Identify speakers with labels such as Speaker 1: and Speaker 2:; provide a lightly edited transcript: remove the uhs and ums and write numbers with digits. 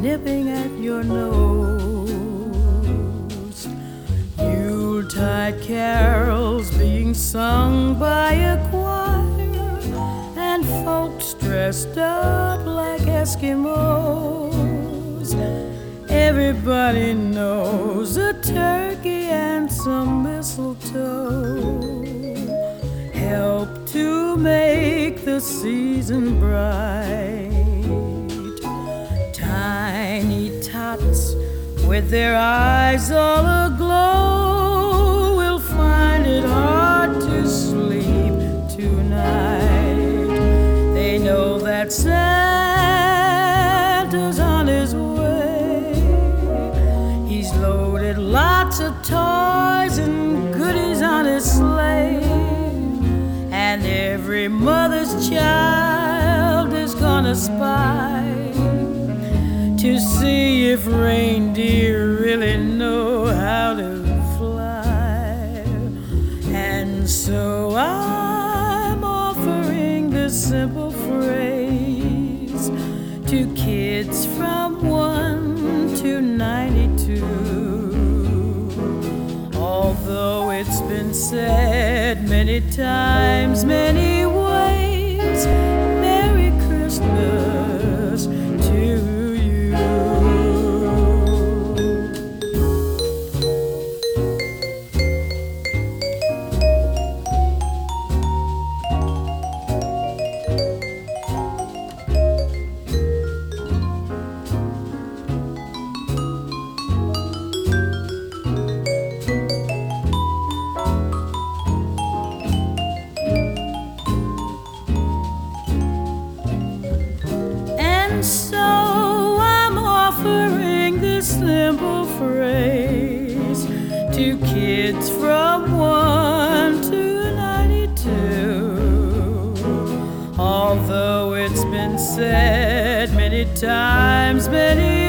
Speaker 1: nipping at your nose. Yuletide carols being sung by a choir, and folks dressed up like Eskimos. Everybody knows a turkey and some mistletoe help to make the season bright. Tiny tots with their eyes all aglow will find it hard to sleep tonight. They know that Santa's on his way. He's loaded lots of toys and goodies on his sleigh, and every mother's child is gonna spy to see if reindeer really know how to fly. And so I'm offering this simple phrase to kids from 1 to 92. Although it's been said many times, many ways, Merry Christmas to you. So I'm offering this simple phrase to kids from 1 to 92. Although it's been said many times, many